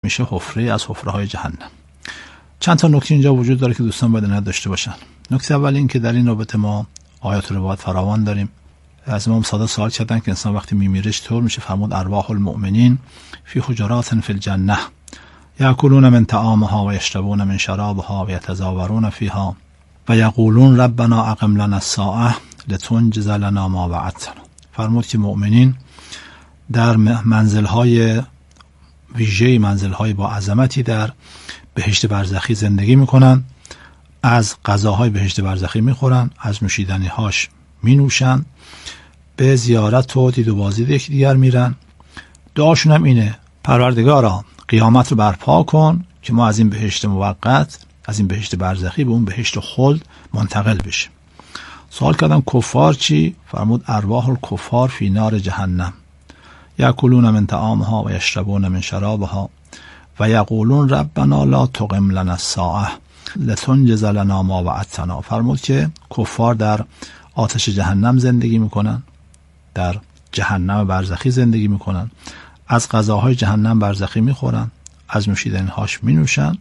میشه حفره از حفره‌های جهنم. چند تا نکته اینجا وجود داره که دوستان باید عنایت داشته باشن. نکته اول این که در این رابطه ما آیات و روایات فراوان داریم. از امام صادق سوال کردن که انسان وقتی میمیره چطور میشه؟ فرمود ارواح المؤمنین فی حجرات فی الجنه یاکلون من طعامها و یشربون من شرابها و یتزاورون فیها و یقولون ربنا اقم لنا الساعه لتنجز لنا ما وعدتنا. فرمود که مؤمنین در منزل‌های ویژه، منزل‌های با عظمتی در بهشت برزخی زندگی میکنن، از غذاهای بهشت برزخی میخورن، از نوشیدنی‌هاش مینوشن، به زیارت و دید و بازدید یکدیگر میرن. دعاشون هم اینه پروردگارا قیامت رو برپا کن که ما از این بهشت موقت، از این بهشت برزخی به اون بهشت خلد منتقل بشیم. سوال کردم کفار چی؟ فرمود ارواح الکفار فی نار جهنم یاکلون من طعامها و یشربون من شرابها و یقولون ربنا لا تقم لنا الساعه لتنجز لنا ما وعدتنا. فرمود که کفار در آتش جهنم زندگی میکنن، در جهنم برزخی زندگی میکنن، از غذاهای جهنم برزخی میخورن، از نوشیدنی‌هاش مینوشن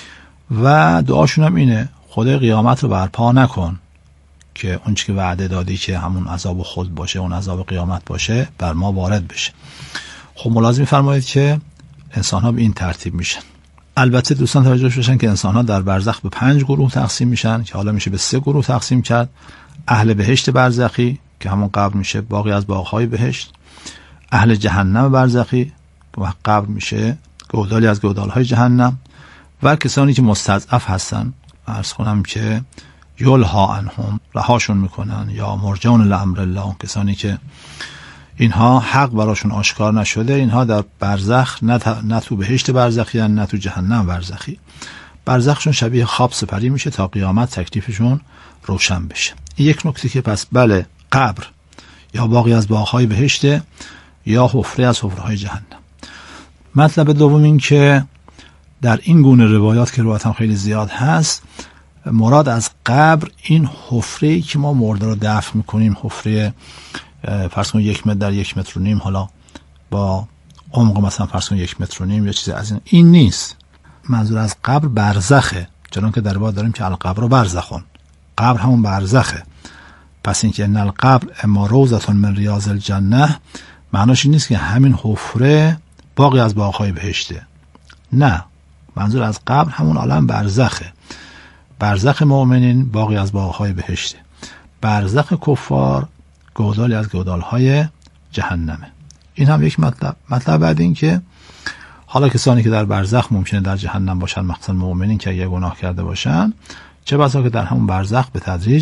و دعاشون هم اینه خدای قیامت رو برپا نکن که اون چی که وعده دادی که همون عذاب خود باشه، اون عذاب قیامت باشه، بر ما وارد بشه. خب ملاحظه می‌فرمایید که انسان‌ها به این ترتیب میشن. البته دوستان توجه باشن که انسان‌ها در برزخ به 5 گروه تقسیم میشن که حالا میشه به 3 گروه تقسیم کرد. اهل بهشت برزخی که همون قبر میشه باقی از باغ‌های بهشت، اهل جهنم برزخی که قبر میشه گودالی از گودال‌های جهنم، و کسانی که مستضعف هستن، عرض کنم که یلها عنهم، رهاشون میکنن، یا مرجون لامر الله، کسانی که اینها حق براشون آشکار نشده، اینها در برزخ نه تو بهشت برزخی نه تو جهنم برزخی. برزخشون شبیه خواب سپری میشه تا قیامت تکلیفشون روشن بشه. یک نکته که پس بله قبر یا باقی از باغ‌های بهشت یا حفره از حفره‌های جهنم. مطلب دوم این که در این گونه روایات که روایت هم خیلی زیاد هست، مراد از قبر این حفره‌ای که ما مرده رو دفن میکنیم، حفره فرض کن 1 متر در 1 متر و نیم، حالا با عمق مثلا فرض کن 1 متر و نیم یا چیزی از این نیست. منظور از قبر برزخه، چون که در روایات داریم که القبر برزخون، قبر همون برزخه. پس اینکه ان القبر اما روضة من ریاض الجنه معناش این نیست که همین حفره باقی از باغ‌های بهشته. نه، منظور از قبر همون عالم برزخه. برزخ مؤمنین باقی از باغ‌های بهشته، برزخ کفار گودالی از گودال‌های جهنمه. این هم یک مطلب بعد این که حالا کسانی که در برزخ ممکنه در جهنم باشن، مخصوصا مؤمنین که اگه گناه کرده باشن، چه بسا که در همون برزخ به تدریج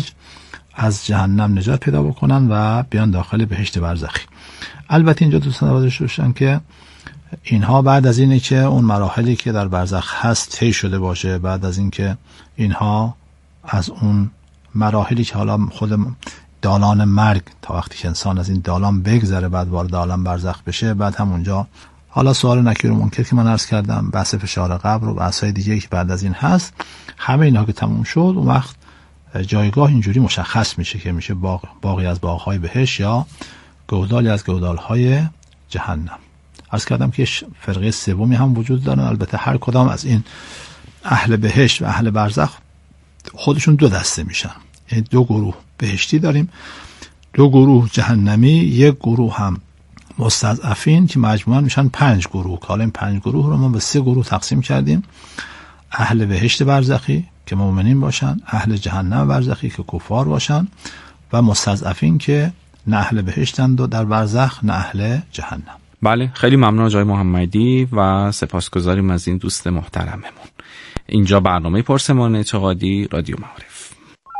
از جهنم نجات پیدا بکنن و بیان داخل بهشت برزخی. البته اینجا دوستان توجه داشتن که اینها بعد از اینه که اون مراحلی که در برزخ هست طی شده باشه، بعد از اینکه اینها از اون مراحلی که حالا خود دالان مرگ تا وقتی که انسان از این دالان بگذره بعد وارد عالم برزخ بشه، بعد همونجا حالا سوال نکیر و منکر که من عرض کردم، بحث فشار قبر و بحث‌های دیگه که بعد از این هست، همه اینها که تموم شد اون وقت جایگاه اینجوری مشخص میشه که میشه باقی از باغ‌های بهشت یا گودالی از گودال‌های جهنم. عرض کردم که فرقه سومی هم وجود داره. البته هر کدام از این اهل بهشت و اهل برزخ خودشون 2 دسته میشن. یعنی 2 گروه بهشتی داریم، 2 گروه جهنمی، 1 گروه هم مستضعفین که مجموعاً میشن 5 گروه. حالا این 5 گروه رو ما به 3 گروه تقسیم کردیم: اهل بهشت برزخی که مؤمنین باشن، اهل جهنم برزخی که کفار باشن، و مستضعفین که نه اهل بهشتند و در برزخ نه اهل جهنم. بله، خیلی ممنون آقای محمدی و سپاسگزاریم از این دوست محترممون. اینجا برنامه پرسمان اعتقادی رادیو معارف.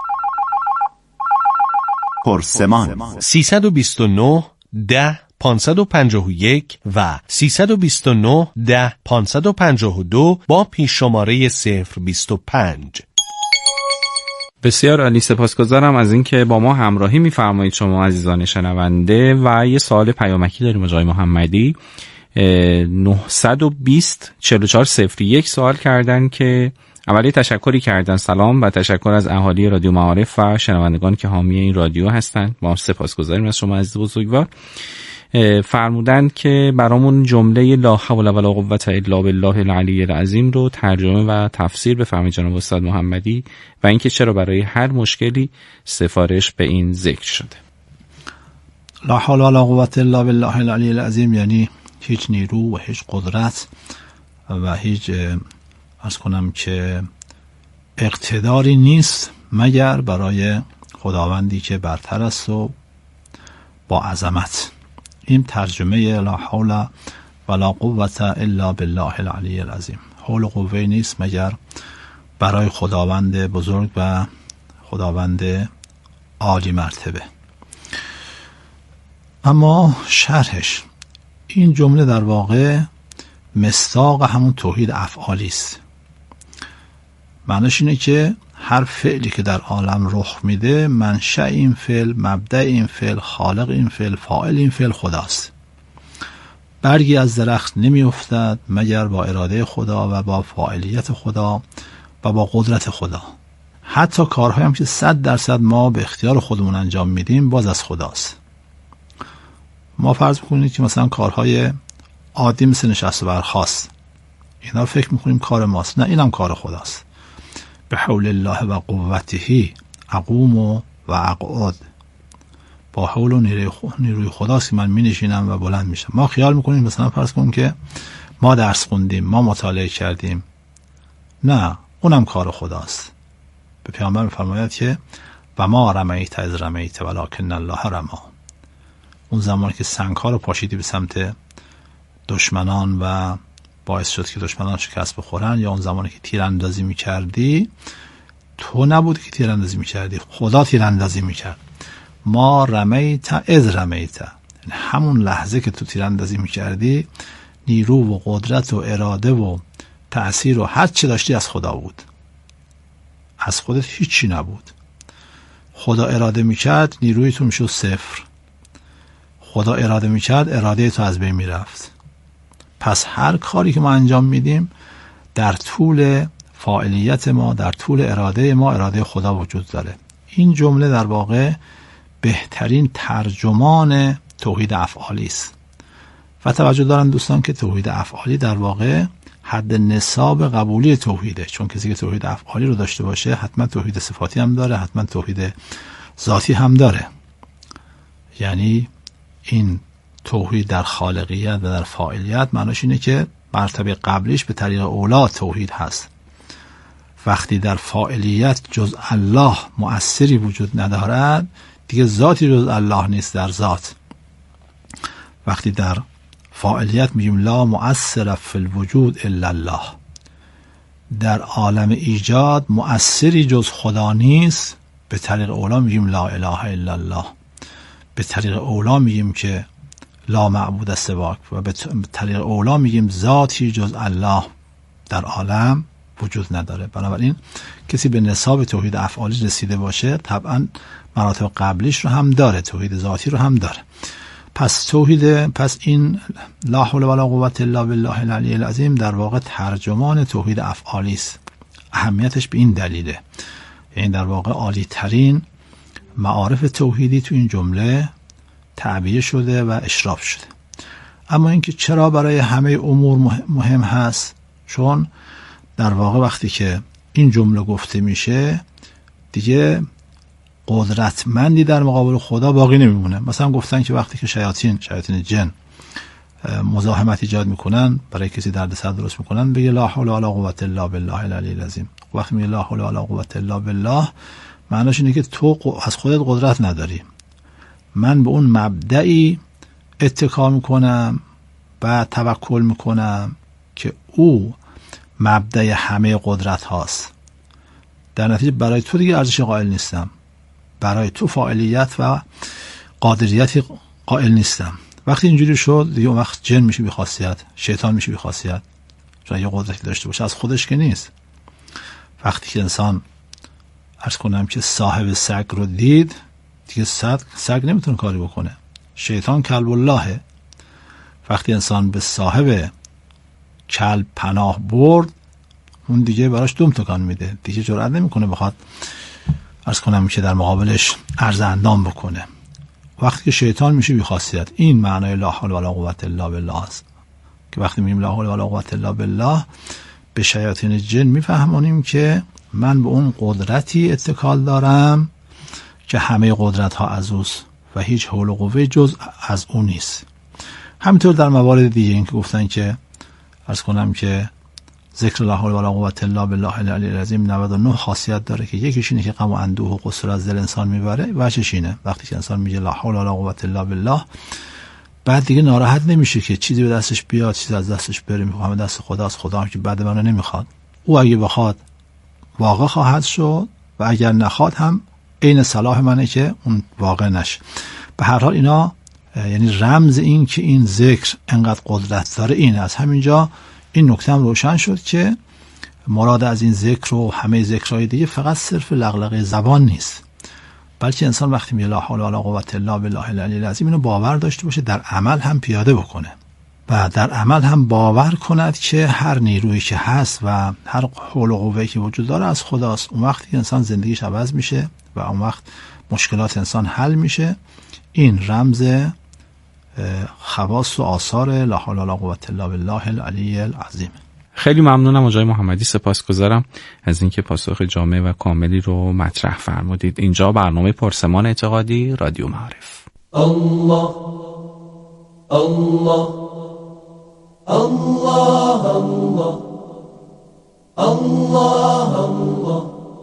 پرسمان 329 10 551 و 329 10 552 با پیش شماره 025. بسیار عالی، سپاسگزارم از اینکه با ما همراهی می‌فرمایید شما عزیزان شنونده. و یه سوال پیامکی داریم آقای محمدی. 920 4401 سوال کردن که اولی تشکری کردن، سلام و تشکر از اهالی رادیو معارف و شنوندگان که حامی این رادیو هستند. ما سپاسگزاریم از شما عزیز بزرگوار. فرمودند که برامون جمله لا حول ولا قوة الا بالله العلی العظیم رو ترجمه و تفسیر بفرمایید جناب استاد محمدی و اینکه چرا برای هر مشکلی سفارش به این ذکر شده. لا حول ولا قوة الا بالله العلی العظیم یعنی هیچ نیرو و هیچ قدرت و هیچ عرض کنم که اقتداری نیست مگر برای خداوندی که برتر است و با عظمت. این ترجمه لا حول ولا قوة الا بالله العلی العظیم. حول و قوه نیست مگر برای خداوند بزرگ و خداوند عالی مرتبه. اما شرحش، این جمله در واقع مصداق همون توحید افعالی است. معنیش اینه که هر فعلی که در عالم رخ میده منشأ این فعل، مبدأ این فعل، خالق این فعل، فاعل این فعل خداست. برگی از درخت نمی افتد مگر با اراده خدا و با فاعلیت خدا و با قدرت خدا. حتی کارهایی هم که 100% ما به اختیار خودمون انجام میدیم باز از خداست. ما فرض میکنید که مثلا کارهای عادی مثل نشست و برخاست، اینا فکر میکنیم کار ماست. نه، اینم کار خداست. به حول الله و قوته اقوم و اقعد. با حول و نیروی خداست که من می نشینم و بلند میشم. ما خیال میکنیم مثلا فرض کنیم که ما درس خوندیم، ما مطالعه کردیم. نه، اونم کار خداست. به پیامبر میفرماید که و ما رمیت از رمیت ولکن الله رما. اون زمانی که سنگ‌ها رو پاشیدی به سمت دشمنان و باعث شد که دشمنان شکست بخورن، یا اون زمانی که تیراندازی میکردی، تو نبودی که تیراندازی میکردی، خدا تیراندازی میکرد. ما رمیت از رمیت، یعنی همون لحظه که تو تیراندازی میکردی نیرو و قدرت و اراده و تأثیر و هر چی داشتی از خدا بود، از خودت هیچی نبود. خدا اراده میکرد نیروی تو میشد صفر، خدا اراده میکرد اراده تو از بین میرفت. پس هر کاری که ما انجام میدیم در طول فاعلیت ما، در طول اراده ما، اراده خدا وجود داره. این جمله در واقع بهترین ترجمان توحید افعالی است. و توجه دارن دوستان که توحید افعالی در واقع حد نصاب قبولی توحیده، چون کسی که توحید افعالی رو داشته باشه حتما توحید صفاتی هم داره، حتما توحید ذاتی هم داره. یعنی این توحید در خالقیت و در فاعلیت معناش اینه که مرتبه قبلیش به طریق اولا توحید هست. وقتی در فاعلیت جز الله مؤثری وجود ندارد دیگه ذاتی جز الله نیست در ذات. وقتی در فاعلیت میگیم لا مؤثر فی الوجود الا الله، در عالم ایجاد مؤثری جز خدا نیست، به طریق اولا میگیم لا اله الا الله. به طریق اولا میگیم که لا معبود سواک، و به طریق اولا میگیم ذاتی جز الله در عالم وجود نداره. بنابراین کسی به نصاب توحید افعالی رسیده باشه طبعا مراتب قبلیش رو هم داره، توحید ذاتی رو هم داره. پس این لا حول ولا قوة الا بالله العلی العظیم در واقع ترجمان توحید افعالی است. اهمیتش به این دلیله، یعنی در واقع عالی ترین معارف توحیدی تو این جمله تعبیه شده و اشراف شده. اما اینکه چرا برای همه امور مهم هست، چون در واقع وقتی که این جمله گفته میشه دیگه قدرتمندی در مقابل خدا باقی نمیمونه. مثلا گفتن که وقتی که شیاطین جن مزاحمت ایجاد میکنن، برای کسی دردسر درست میکنن، بگه لا حول ولا قوة الا بالله العلی العظیم. وقتی میگه لا حول ولا قوة الا بالله معناش اینه که تو از خودت قدرت نداری، من به اون مبدعی اتکا میکنم و توکل میکنم که او مبدع همه قدرت هاست. در نتیجه برای تو دیگه ارزش قائل نیستم، برای تو فاعلیت و قادریت قائل نیستم. وقتی اینجوری شد دیگه اون وقت جن میشه بی خاصیت، شیطان میشه بی خاصیت، چون یه قدرتی داشته باشه از خودش که نیست. وقتی که انسان عرض کنم که صاحب سگ رو دید دیگه سگ نمیتونه کاری بکنه، شیطان کلب اللهه. وقتی انسان به صاحب کلب پناه برد اون دیگه براش دم تکان میده، دیگه جرئت نمیکنه بخواد عرض کنم که در مقابلش عرض اندام بکنه. وقتی که شیطان میشه بی خاصیت. این معنای لا حول ولا قوة الا بالله است که وقتی میگیم لا حول ولا قوة الا بالله به شیاطین جن میفهمونیم که من به اون قدرتی اتکال دارم که همه قدرت ها از اوست و هیچ حول و قوه جز از اون نیست. همینطور در موارد دیگه این که گفتن که عرض کنم که ذکر لا حول ولا قوة الا بالله العلی العظیم 99 خاصیت داره که یکیش اینه که غم و اندوه و غصه از دل انسان میبره. وجهش اینه وقتی که انسان میگه لا حول ولا قوة الا بالله بعد دیگه ناراحت نمیشه که چیزی به دستش بیاد، چیزی از دستش بره، همه دست خداست، خدا هم که بد منو نمیخواد. او اگه بخواد واقع خواهد شد و اگر نخواد هم عین صلاح منه که اون واقع نشه. به هر حال اینا یعنی رمز این که این ذکر انقدر قدرت داره اینه. از همینجا این نکته هم روشن شد که مراد از این ذکر و همه ذکرهای دیگه فقط صرف لغلقه زبان نیست، بلکه انسان وقتی میگه لا حول ولا قوة الا بالله العلی العظیم اینو باور داشته باشه، در عمل هم پیاده بکنه و در عمل هم باور کند که هر نیرویی که هست و هر حول و قوه‌ای که وجود داره از خداست. اون وقتی انسان زندگیش عوض میشه و اون وقت مشکلات انسان حل میشه. این رمز خواص و آثار لا حول ولا قوة الا بالله العلی العظیم. خیلی ممنونم آقای محمدی، سپاسگزارم از اینکه پاسخ جامع و کاملی رو مطرح فرمودید. اینجا برنامه پرسمان اعتقادی رادیو معارف. الله الله الله الله الله.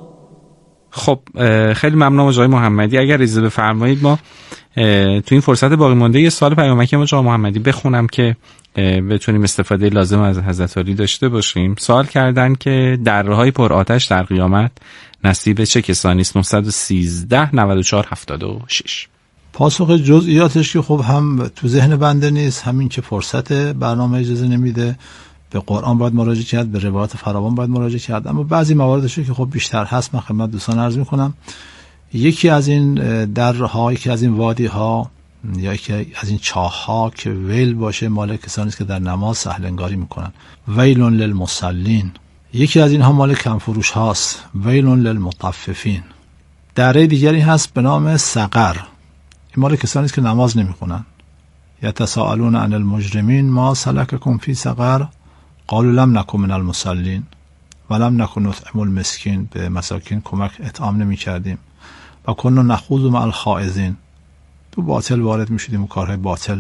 خب خیلی ممنونم آقای محمدی. اگر اجازه بفرمایید ما تو این فرصت باقی مانده یه سوال پیامکی آقای محمدی بخونم که بتونیم استفاده لازم از حضرت علی داشته باشیم. سوال کردن که درهای پر آتش در قیامت نصیب چه کسانی است؟ 913 94 76. پاسخ جزئیاتش که خب هم تو ذهن بنده نیست، همین که فرصت برنامه اجازه نمیده. به قرآن باید مراجعه کرد، به روایات فراوان باید مراجعه کرد، اما بعضی مواردش که خب بیشتر هست من خدمت دوستان عرض میکنم. یکی از این درها، یکی از این وادی ها یا یکی از این چاه ها که ویل باشه مال کسانی است که در نماز سهل انگاری میکنن، ویل للمصلین. یکی از اینها مال کمفروش هاست، ویل للمطففین. دره دیگری هست به نام سقر، این مال کسانی است که نماز نمیخونن. یتساءلون عن المجرمین ما سلککم فی سقر قالوا لم نکن من المصلین ولم نکن نطعم المسکین، به مساکین کمک اطعام نمیکردیم و کنا نخوض مع الخائضین، تو باطل وارد میشدیم و کارهای باطل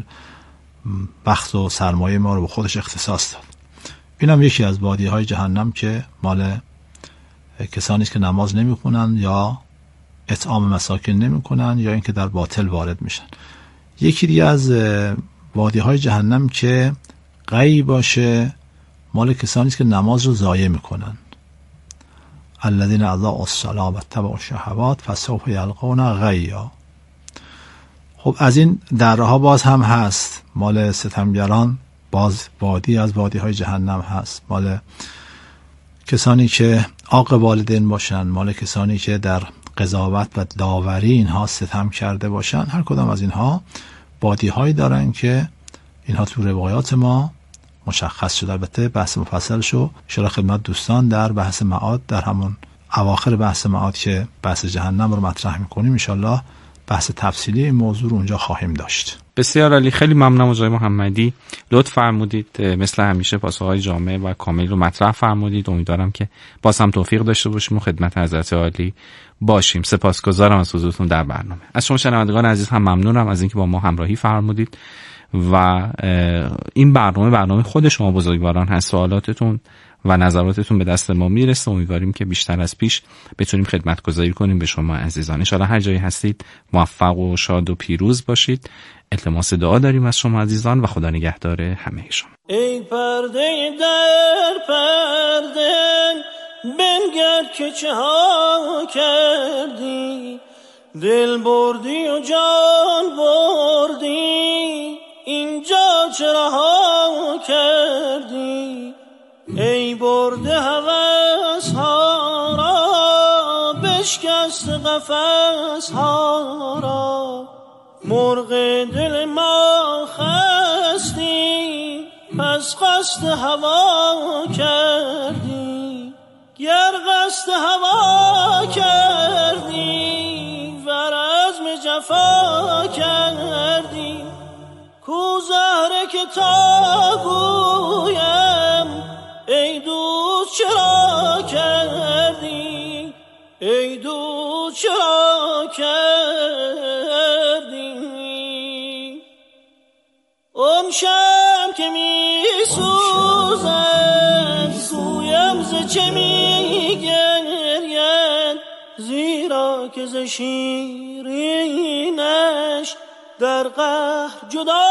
بخت و سرمایه ما رو به خودش اختصاص داد. اینم یکی از وادی‌های جهنم که مال کسانی است که نماز نمیخونن یا اطعام مساکین نمیکنن یا اینکه در باطل وارد میشن. یکی دیگه از وادی‌های جهنم که غی باشه مال کسانی است که نماز رو ضایع میکنن. الذين اضاعوا الصلاة واتبعوا الشهوات فسوف يلقون غیا. خب از این درها باز هم هست مال ستمگران، باز وادی از وادی‌های جهنم هست مال کسانی که عاق والدین باشن، مال کسانی که در قضاوت و داوری اینها ستم کرده باشن. هر کدام از اینها وادی‌هایی دارن که اینها تو روایات ما مشخص شده. البته بحث مفصلشو ان شاء الله خدمت دوستان در بحث معاد، در همون اواخر بحث معاد که بحث جهنم رو مطرح می‌کنیم ان شاء الله بحث تفصیلی این موضوع رو اونجا خواهیم داشت. بسیار عالی، خیلی ممنونم آقای محمدی، لطف فرمودید مثل همیشه پاسخهای جامع و کامل رو مطرح فرمودید. امیدوارم که باز هم توفیق داشته باشیم و خدمت حضرت عالی باشیم. سپاسگزارم از حضورتون در برنامه. از شما شنوندگان عزیز هم ممنونم از اینکه با ما همراهی فرمودید و این برنامه خود شما بزرگواران هست. سوالاتتون و نظراتتون به دست ما میرسه. امیدواریم که بیشتر از پیش بتونیم خدمتگزاری کنیم به شما عزیزان. ان شاءالله هر جایی هستید موفق و شاد و پیروز باشید. التماس دعا داریم از شما عزیزان و خدا نگهدار همه شما. ای پرده در پرده بنگر که چه ها کردی، دل بردی و جان بردی، اینجا چرا ها کردی. ای برده هوس ها را، بشکست قفس ها را، مرغ دل ما خستی، پس قصد هوا کردی. گر قصد هوا کردی، ور عزم جفا کردی، که تا گویم ای دوست چرا کردی، ای دوست چرا کردی. اون شب که می سوزد گویم ز چه می گرید، زیرا که ز شیرینش در قهر جدا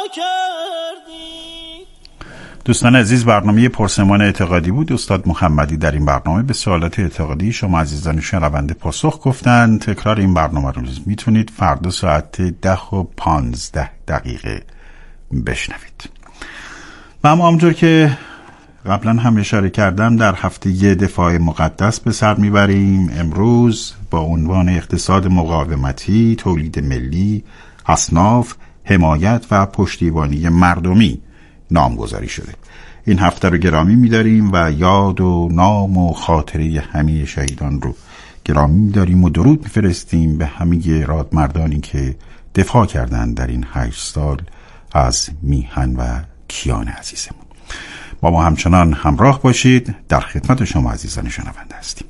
کردی. دوستان عزیز، برنامه پرسمان اعتقادی بود. استاد محمدی در این برنامه به سوالات اعتقادی شما عزیزان شنونده پاسخ گفتند. تکرار این برنامه رو میتونید فردا ساعت 10:15 بشنوید. و اما همونطور که قبلا هم اشاره کردم در هفته دفاع مقدس به سر میبریم. امروز با عنوان اقتصاد مقاومتی، تولید ملی، اصناف، حمایت و پشتیبانی مردمی نامگذاری شده. این هفته رو گرامی می‌داریم و یاد و نام و خاطره همه شهیدان رو گرامی می‌داریم و درود می‌فرستیم به همه رادمردانی که دفاع کردند در این 8 سال از میهن و کیان عزیزمون. با ما همچنان همراه باشید. در خدمت شما عزیزان شنونده هستیم.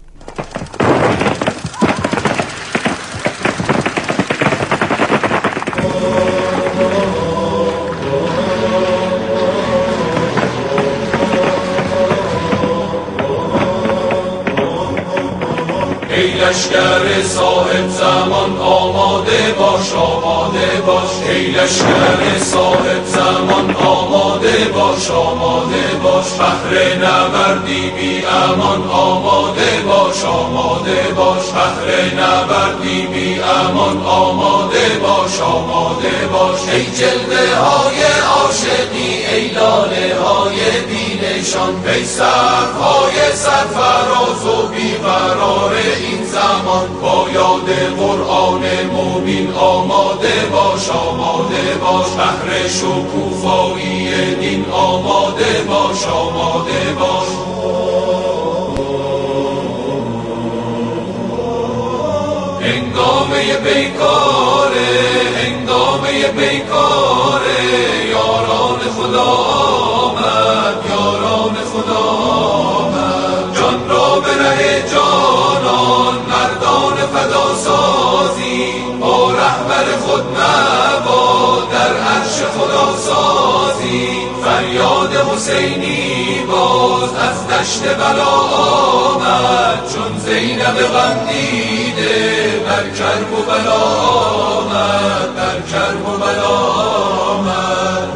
ای لشکر صاحب زمان آماده باش، آماده باش. ای لشکر صاحب زمان آماده باش، آماده باش. بهر نبردی بی امان آماده باش، آماده باش. بهر نبردی بی امان آماده باش، آماده باش. ای جلوه های عاشقی، ای لاله های بی نشان، ای سرهای سرفراز و بیقرار این زمان، با یاد قرآن مبین آماده باش، آماده باش. بهر شکوفایی دین آماده باش، آماده باش. هنگامه بیکاره، هنگامه بیکاره، یاران خدا آمد، یاران خدا آمد. جان را به ره جانان مردان فدا سازی، با رهبر خود مباد در عرش خدا سازی. فریاد حسینی باز از دشت بلا آمد، چون زینب غمدیده بر کرب و بلا آمد، بر کرب و بلا آمد.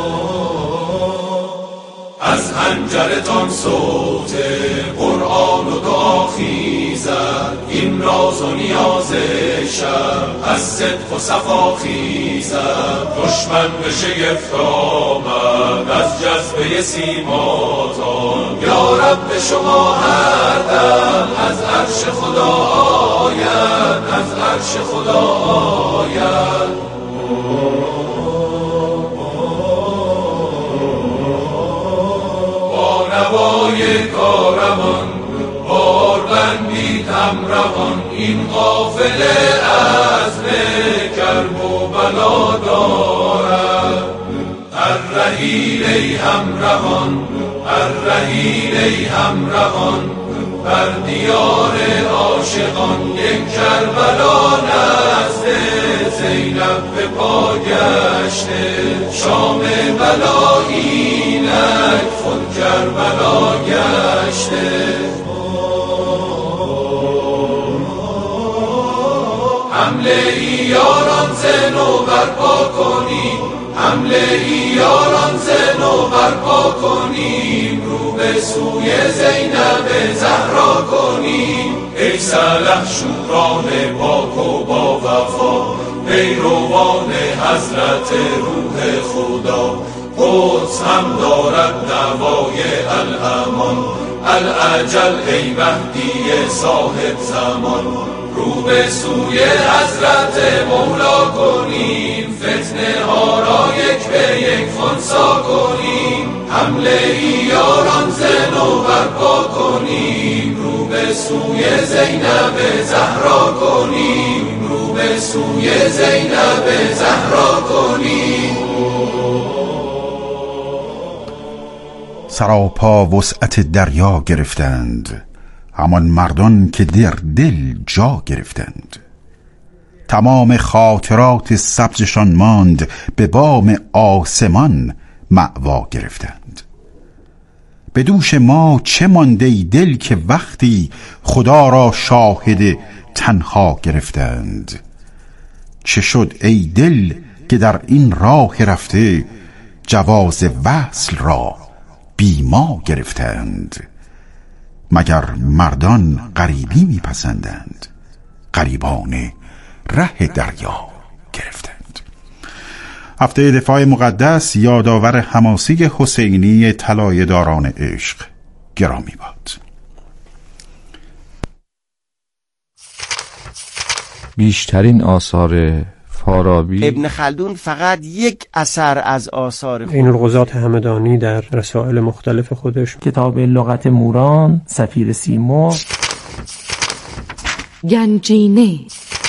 از حنجرتان صوت قرآن و دعا خیزد، این راز و نیاز شب از صدق و صفا خیزد. دشمن به شگفت آمد از جذبه سیماتان، یا رب شما هر دم از عرش خدا آید، از عرش خدا آید. نوای کاروان بار بندید همراهان، این قافله عزم کرب و بلا دارد. الرحیل ای همراهان، الرحیل ای همراهان، بر دیار عاشقان یک کربلا نزد زینب به پا گشته. شام بلا اینک خود کربلا گشته. حمله ای یاران زنو برپا کنیم، حمله ای یاران زنو برپا کنیم، رو به سوی زینب زهرا کنیم. ای سلح شوران پاک و با وفا، پیروان حضرت روح خدا. قدس هم دارد نوای الامان، الاجل ای مهدی صاحب زمان. رو به سوی حضرت مولا کنیم، فتنه ها را یک به یک خنثی کنیم. حمله ای یاران زنو برپا کنیم، رو به سوی زینب زهرا کنیم، رو به سوی زینب زهرا کنیم. سراپا وسعت دریا گرفتند، همان مردان که در دل جا گرفتند. تمام خاطرات سبزشان ماند، به بام آسمان مأوا گرفتند. به دوش ما چه مانده ای دل، که وقتی خدا را شاهد تنها گرفتند. چه شد ای دل که در این راه رفته، جواز وصل را بی ما گرفتند. مگر مردان غریبی میپسندند، غریبان ره دریا گرفتند. هفته دفاع مقدس یادآور حماسی حسینی طلایه‌داران عشق گرامی باد. بیشترین آثار فارابی ابن خلدون فقط یک اثر از آثار این القضات همدانی در رسائل مختلف خودش، کتاب لغت موران، سفیر سیمرغ، گنجینه.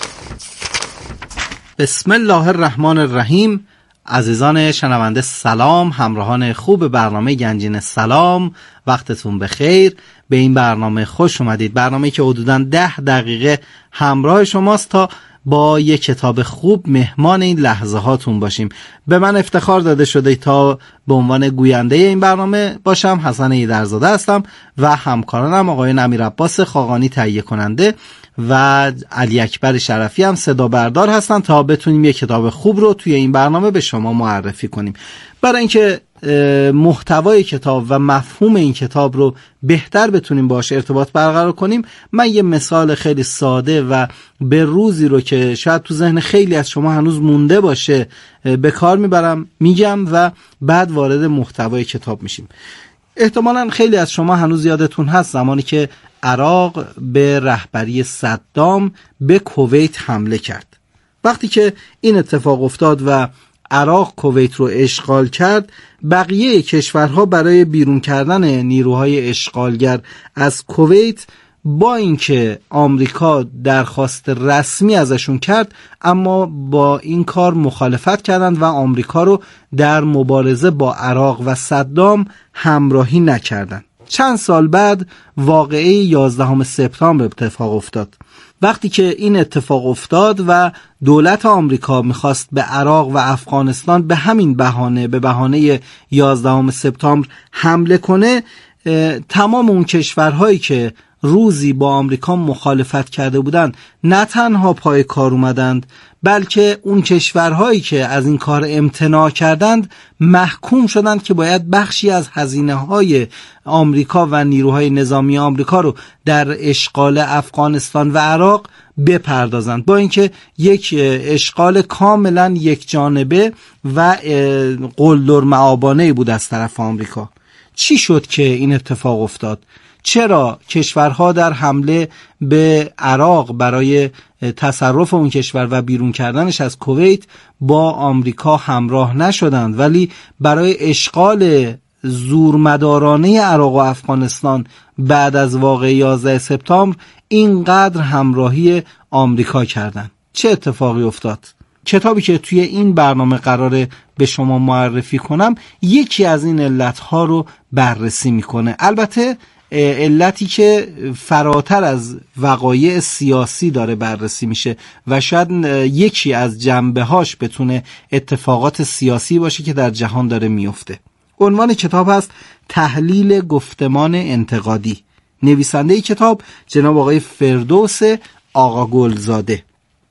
بسم الله الرحمن الرحیم. عزیزان شنونده سلام، همراهان خوب برنامه گنجینه سلام، وقتتون بخیر. به این برنامه خوش اومدید. برنامه که حدوداً 10 دقیقه همراه شماست تا با یک کتاب خوب مهمان این لحظه هاتون باشیم. به من افتخار داده شده تا به عنوان گوینده این برنامه باشم. حسن ایدرزاده هستم و همکارانم آقای امیرعباس خاقانی تهیه کننده و علی اکبر شرفی هم صدا بردار هستن تا بتونیم یک کتاب خوب رو توی این برنامه به شما معرفی کنیم. برای اینکه محتوای کتاب و مفهوم این کتاب رو بهتر بتونیم باهاش ارتباط برقرار کنیم، من یه مثال خیلی ساده و به روزی رو که شاید تو ذهن خیلی از شما هنوز مونده باشه به کار میگم و بعد وارد محتوای کتاب میشیم. احتمالاً خیلی از شما هنوز یادتون هست زمانی که عراق به رهبری صدام به کویت حمله کرد. وقتی که این اتفاق افتاد و عراق کویت رو اشغال کرد، بقیه کشورها برای بیرون کردن نیروهای اشغالگر از کویت با اینکه آمریکا درخواست رسمی ازشون کرد، اما با این کار مخالفت کردند و آمریکا رو در مبارزه با عراق و صدام همراهی نکردند. چند سال بعد واقعه 11 سپتامبر اتفاق افتاد. وقتی که این اتفاق افتاد و دولت آمریکا میخواست به عراق و افغانستان به همین بهانه، به بهانه 11 سپتامبر حمله کنه، تمام اون کشورهایی که روزی با آمریکا مخالفت کرده بودند نه تنها پای کار اومدند، بلکه اون کشورهایی که از این کار امتناع کردند محکوم شدند که باید بخشی از هزینه‌های آمریکا و نیروهای نظامی آمریکا رو در اشغال افغانستان و عراق بپردازند، با اینکه یک اشغال کاملا یک جانبه و قلدر معابانه بود از طرف آمریکا. چی شد که این اتفاق افتاد؟ چرا کشورها در حمله به عراق برای تصرف اون کشور و بیرون کردنش از کویت با آمریکا همراه نشدند، ولی برای اشغال زورمدارانه عراق و افغانستان بعد از واقعه 11 سپتامبر اینقدر همراهی آمریکا کردند؟ چه اتفاقی افتاد؟ کتابی که توی این برنامه قراره به شما معرفی کنم یکی از این علتها رو بررسی میکنه. البته علتی که فراتر از وقایع سیاسی داره بررسی میشه و شاید یکی از جنبه‌هاش بتونه اتفاقات سیاسی باشه که در جهان داره میفته. عنوان کتاب هست تحلیل گفتمان انتقادی. نویسنده کتاب جناب آقای فردوس آقا گلزاده.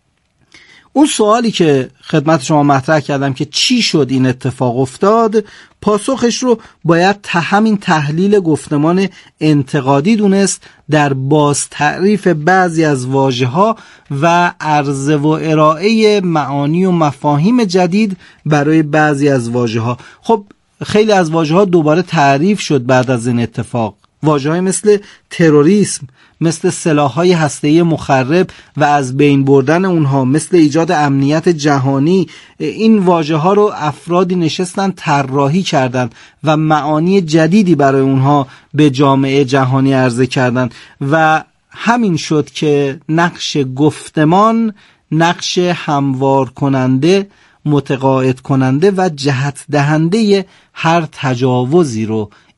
اون سوالی که خدمت شما مطرح کردم که چی شد این اتفاق افتاد، پاسخش رو باید همین تحلیل گفتمان انتقادی دونست در باز تعریف بعضی از واژه‌ها و عرضه و ارائه معانی و مفاهیم جدید برای بعضی از واژه‌ها. خب خیلی از واژه‌ها دوباره تعریف شد بعد از این اتفاق. واژه‌های مثل تروریسم، مثل سلاح‌های هسته‌ای مخرب و از بین بردن اونها، مثل ایجاد امنیت جهانی، این واژه‌ها رو افرادی نشستن طراحی کردن و معانی جدیدی برای اونها به جامعه جهانی عرضه کردن و همین شد که نقش گفتمان نقش هموار کننده، متقاعد کننده و جهت دهنده هر تجاوزی رو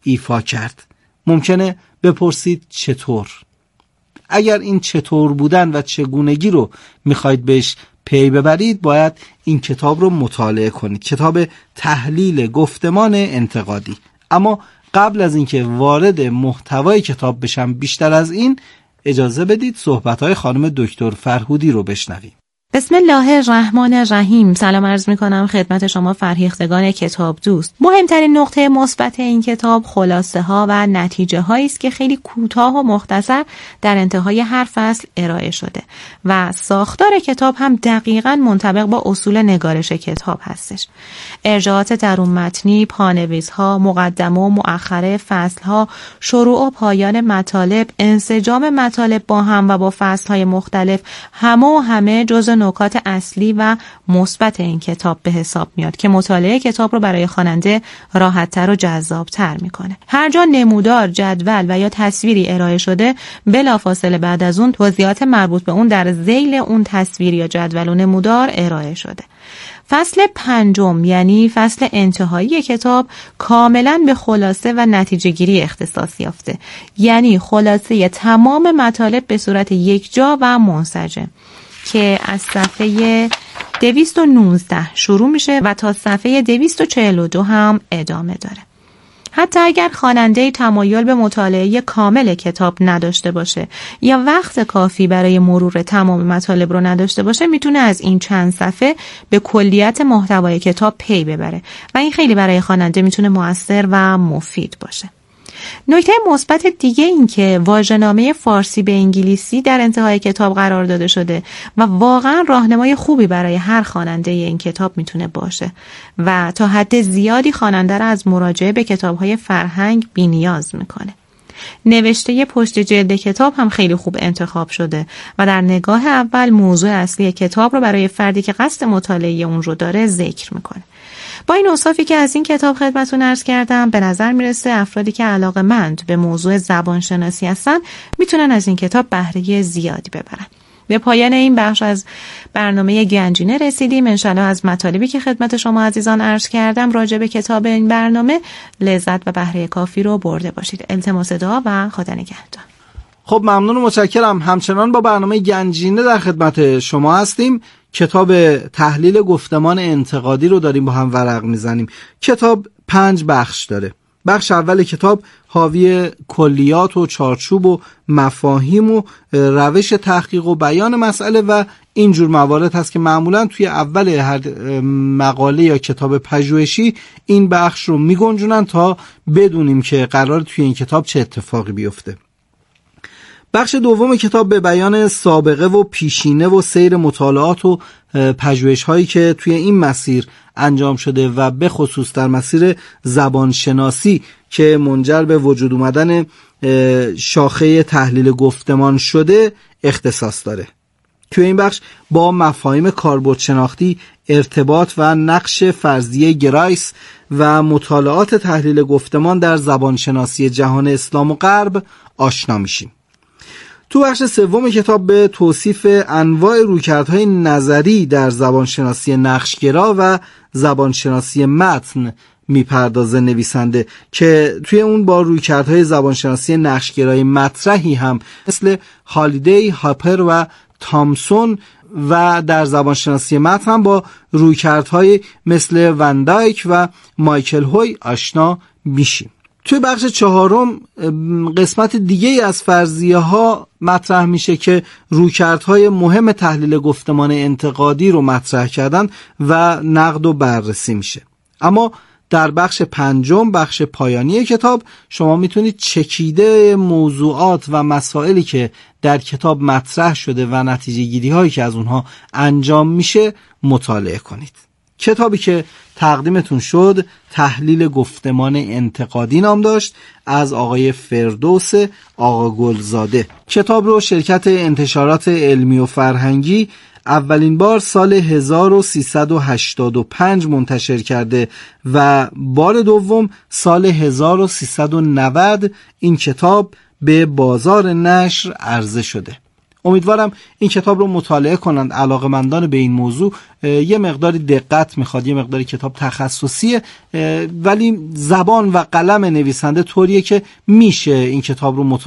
ایفا کرد. ممکنه بپرسید چطور؟ اگر این چطور بودن و چگونگی رو میخواید بهش پی ببرید باید این کتاب رو مطالعه کنید، کتاب تحلیل گفتمان انتقادی. اما قبل از اینکه وارد محتوای کتاب بشم بیشتر از این اجازه بدید صحبت‌های خانم دکتر فرهودی رو بشنویم. بسم الله الرحمن الرحیم. سلام عرض می‌کنم خدمت شما فرهیختگان کتاب دوست. مهمترین نقطه مثبت این کتاب خلاصه ها و نتیجه هایی است که خیلی کوتاه و مختصر در انتهای هر فصل ارائه شده و ساختار کتاب هم دقیقاً منطبق با اصول نگارش کتاب هستش. ارجاعات درون متنی، پانویس‌ها، مقدمه و مؤخره فصل‌ها، شروع و پایان مطالب، انسجام مطالب با هم و با فصل‌های مختلف همه جزء نکات اصلی و مثبت این کتاب به حساب میاد که مطالعه کتاب رو برای خواننده راحت‌تر و جذاب‌تر میکنه. هر جا نمودار، جدول و یا تصویری ارائه شده بلافاصله بعد از اون توضیحات مربوط به اون در ذیل اون تصویر یا جدول و نمودار ارائه شده. فصل 5 یعنی فصل انتهایی کتاب کاملا به خلاصه و نتیجه گیری اختصاص یافته، یعنی خلاصه تمام مطالب به صورت یکجا و منسجم که از صفحه 219 شروع میشه و تا صفحه 242 هم ادامه داره. حتی اگر خواننده تمایل به مطالعه کامل کتاب نداشته باشه یا وقت کافی برای مرور تمام مطالب رو نداشته باشه میتونه از این چند صفحه به کلیت محتوای کتاب پی ببره و این خیلی برای خواننده میتونه مؤثر و مفید باشه. نکته مثبت دیگه این که واژه‌نامه فارسی به انگلیسی در انتهای کتاب قرار داده شده و واقعا راهنمای خوبی برای هر خواننده این کتاب میتونه باشه و تا حد زیادی خواننده را از مراجعه به کتاب‌های فرهنگ بی‌نیاز میکنه. نوشته پشت جلد کتاب هم خیلی خوب انتخاب شده و در نگاه اول موضوع اصلی کتاب رو برای فردی که قصد مطالعه اون رو داره ذکر میکنه. با این اوصافی که از این کتاب خدمتتون عرض کردم به نظر میرسه افرادی که علاقه‌مند به موضوع زبانشناسی هستن میتونن از این کتاب بهره زیادی ببرن. به پایان این بخش از برنامه گنجینه رسیدیم. انشالله از مطالبی که خدمت شما عزیزان عرض کردم راجع به کتاب این برنامه لذت و بهره کافی رو برده باشید. التماس دعا و خدا نگهدار. خب ممنون و متشکرم. همچنان با برنامه گنجینه در خدمت شما هستیم. کتاب تحلیل گفتمان انتقادی رو داریم با هم ورق میزنیم. کتاب 5 بخش داره. بخش اول کتاب حاوی کلیات و چارچوب و مفاهیم و روش تحقیق و بیان مسئله و اینجور موارد هست که معمولا توی اول هر مقاله یا کتاب پژوهشی این بخش رو میگنجونن تا بدونیم که قرار توی این کتاب چه اتفاقی بیفته. بخش دوم کتاب به بیان سابقه و پیشینه و سیر مطالعات و پژوهش هایی که توی این مسیر انجام شده و به خصوص در مسیر زبانشناسی که منجر به وجود اومدن شاخه تحلیل گفتمان شده اختصاص داره. توی این بخش با مفاهیم کاربرد شناختی، ارتباط و نقش فرضیه گرایس و مطالعات تحلیل گفتمان در زبانشناسی جهان اسلام و غرب آشنا میشیم. تو بخش سوم کتاب به توصیف انواع رویکردهای نظری در زبانشناسی نقشگرا و زبانشناسی متن میپردازه نویسنده که توی اون با رویکردهای زبانشناسی نقشگرای مطرحی هم مثل هالیدی، هاپر و تامسون و در زبانشناسی متن هم با رویکردهای مثل وندایک و مایکل هوی آشنا میشیم. توی بخش چهارم قسمت دیگه از فرضیه ها مطرح میشه که رویکردهای مهم تحلیل گفتمان انتقادی رو مطرح کردن و نقد و بررسی میشه. اما در بخش پنجم، بخش پایانی کتاب، شما میتونید چکیده موضوعات و مسائلی که در کتاب مطرح شده و نتیجه گیری هایی که از اونها انجام میشه مطالعه کنید. کتابی که تقدیمتون شد تحلیل گفتمان انتقادی نام داشت، از آقای فردوس آقا گلزاده. کتاب رو شرکت انتشارات علمی و فرهنگی اولین بار سال 1385 منتشر کرده و بار دوم سال 1390 این کتاب به بازار نشر عرضه شده. امیدوارم این کتاب رو مطالعه کنند علاقه‌مندان به این موضوع. یه مقداری دقت میخواد، یه مقداری کتاب تخصصیه، ولی زبان و قلم نویسنده طوریه که میشه این کتاب رو مطالعه